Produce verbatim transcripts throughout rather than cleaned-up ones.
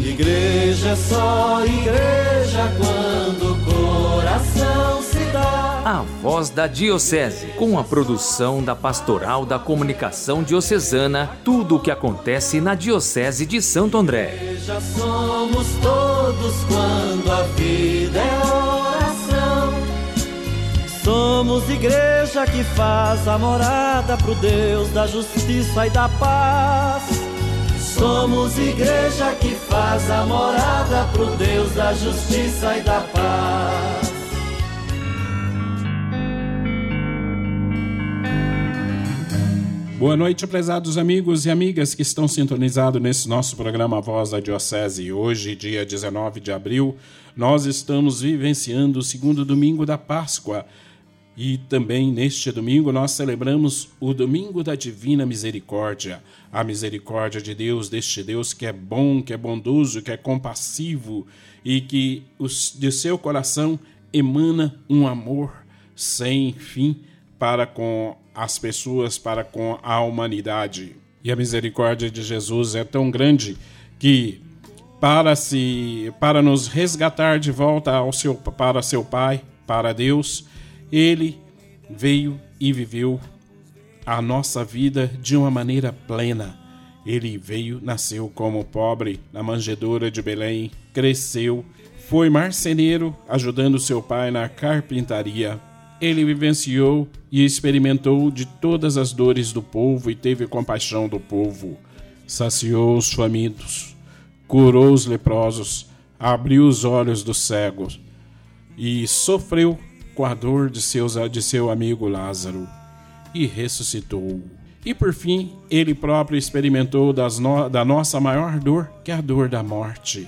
Igreja é só igreja quando o coração se dá. A Voz da Diocese, com a produção da Pastoral da Comunicação Diocesana, tudo o que acontece na Diocese de Santo André. Igreja somos todos quando a vida é oração. Somos igreja que faz a morada pro Deus da justiça e da paz. Somos igreja que faz a morada pro Deus da justiça e da paz. Boa noite, prezados amigos e amigas que estão sintonizados nesse nosso programa Voz da Diocese. Hoje, dia dezenove de abril, nós estamos vivenciando o segundo domingo da Páscoa. E também neste domingo nós celebramos o Domingo da Divina Misericórdia. A misericórdia de Deus, deste Deus que é bom, que é bondoso, que é compassivo e que de seu coração emana um amor sem fim para com as pessoas, para com a humanidade. E a misericórdia de Jesus é tão grande que para, se, para nos resgatar de volta ao seu, para seu Pai, para Deus, Ele veio e viveu a nossa vida de uma maneira plena. Ele veio, nasceu como pobre na manjedoura de Belém, cresceu, foi marceneiro ajudando seu pai na carpintaria. Ele vivenciou e experimentou de todas as dores do povo e teve compaixão do povo. Saciou os famintos, curou os leprosos, abriu os olhos dos cegos e sofreu com a dor de, seus, de seu amigo Lázaro e ressuscitou. E por fim, ele próprio experimentou das no, da nossa maior dor, que é a dor da morte.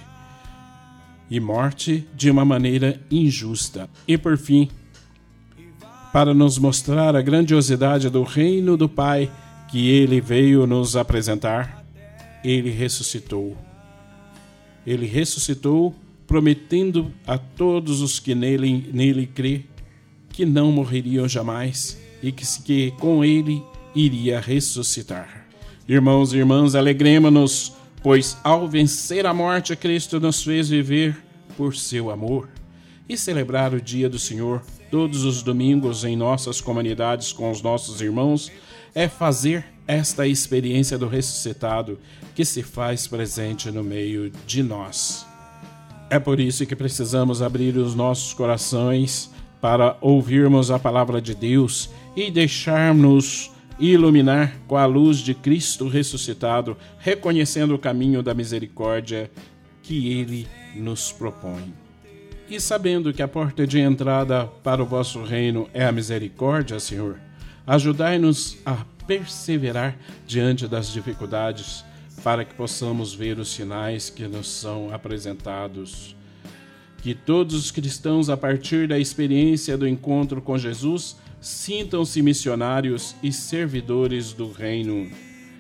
E morte de uma maneira injusta. E por fim, para nos mostrar a grandiosidade do reino do Pai que ele veio nos apresentar, ele ressuscitou. Ele ressuscitou, prometendo a todos os que nele, nele crê que não morreriam jamais e que, que com ele iria ressuscitar. Irmãos e irmãs, alegremos-nos, pois ao vencer a morte, Cristo nos fez viver por seu amor. E celebrar o dia do Senhor todos os domingos em nossas comunidades com os nossos irmãos é fazer esta experiência do ressuscitado que se faz presente no meio de nós. É por isso que precisamos abrir os nossos corações para ouvirmos a palavra de Deus e deixarmos iluminar com a luz de Cristo ressuscitado, reconhecendo o caminho da misericórdia que Ele nos propõe. E sabendo que a porta de entrada para o vosso reino é a misericórdia, Senhor, ajudai-nos a perseverar diante das dificuldades, para que possamos ver os sinais que nos são apresentados. Que todos os cristãos, a partir da experiência do encontro com Jesus, sintam-se missionários e servidores do reino.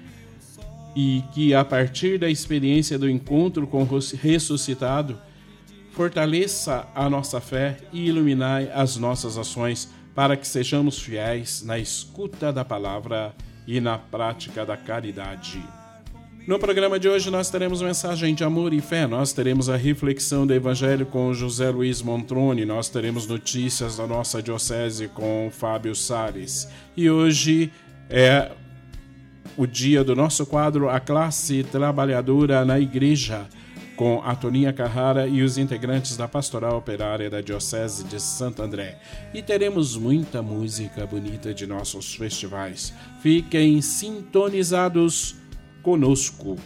E que, a partir da experiência do encontro com o ressuscitado, fortaleça a nossa fé e iluminai as nossas ações, para que sejamos fiéis na escuta da palavra e na prática da caridade. No programa de hoje nós teremos mensagem de amor e fé, nós teremos a reflexão do Evangelho com José Luiz Montrone, nós teremos notícias da nossa diocese com Fábio Salles. E hoje é o dia do nosso quadro A Classe Trabalhadora na Igreja, com a Toninha Carrara e os integrantes da Pastoral Operária da Diocese de Santo André. E teremos muita música bonita de nossos festivais. Fiquem sintonizados conosco.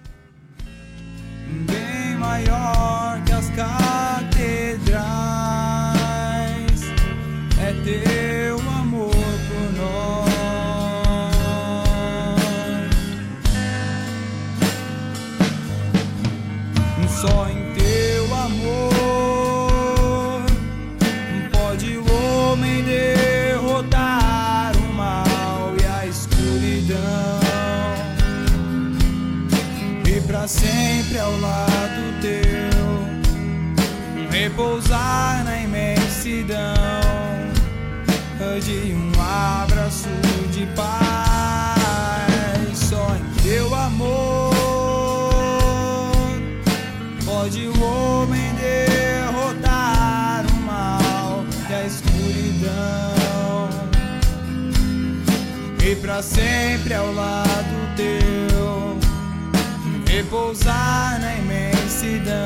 Bem maior que as catedrais é teu amor por nós. Só em teu amor pode o homem derrotar o mal e a escuridão, e pra sempre ao lado teu repousar na imensidão de um abraço de paz. Só em teu amor para sempre ao lado teu, repousar na imensidão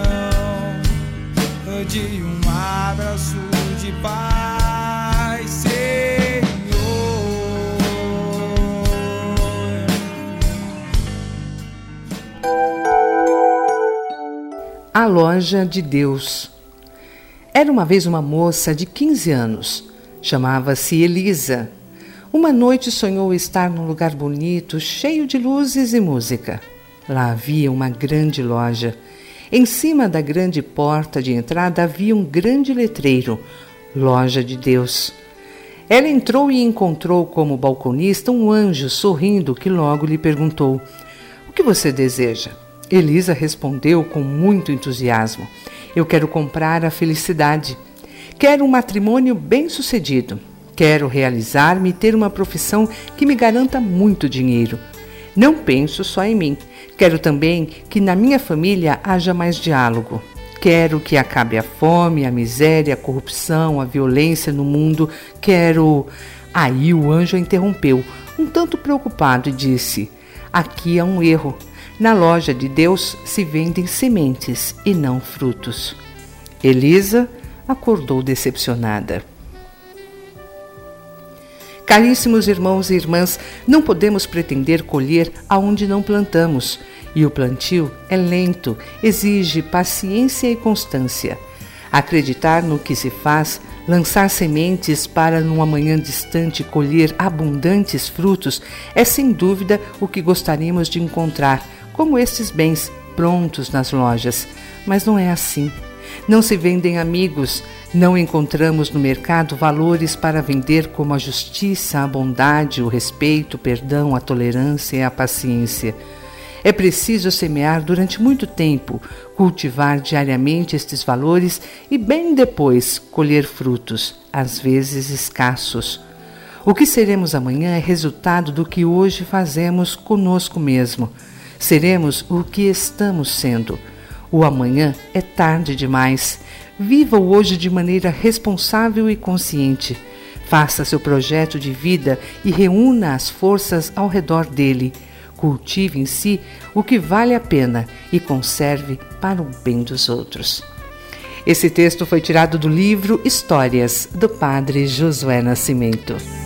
de um abraço de paz, Senhor. A Loja de Deus. Era uma vez uma moça de quinze anos. Chamava-se Elisa. Uma noite sonhou estar num lugar bonito, cheio de luzes e música. Lá havia uma grande loja. Em cima da grande porta de entrada havia um grande letreiro, Loja de Deus. Ela entrou e encontrou como balconista um anjo sorrindo que logo lhe perguntou: "O que você deseja?" Elisa respondeu com muito entusiasmo: "Eu quero comprar a felicidade. Quero um matrimônio bem-sucedido. Quero realizar-me e ter uma profissão que me garanta muito dinheiro. Não penso só em mim. Quero também que na minha família haja mais diálogo. Quero que acabe a fome, a miséria, a corrupção, a violência no mundo. Quero..." Aí o anjo a interrompeu, um tanto preocupado, e disse: "Aqui há um erro. Na loja de Deus se vendem sementes e não frutos." Elisa acordou decepcionada. Caríssimos irmãos e irmãs, não podemos pretender colher aonde não plantamos, e o plantio é lento, exige paciência e constância. Acreditar no que se faz, lançar sementes para num amanhã distante colher abundantes frutos, é sem dúvida o que gostaríamos de encontrar, como estes bens prontos nas lojas. Mas não é assim. Não se vendem amigos, não encontramos no mercado valores para vender como a justiça, a bondade, o respeito, o perdão, a tolerância e a paciência. É preciso semear durante muito tempo, cultivar diariamente estes valores e bem depois colher frutos, às vezes escassos. O que seremos amanhã é resultado do que hoje fazemos conosco mesmo. Seremos o que estamos sendo. O amanhã é tarde demais. Viva o hoje de maneira responsável e consciente. Faça seu projeto de vida e reúna as forças ao redor dele. Cultive em si o que vale a pena e conserve para o bem dos outros. Esse texto foi tirado do livro Histórias, do padre Josué Nascimento.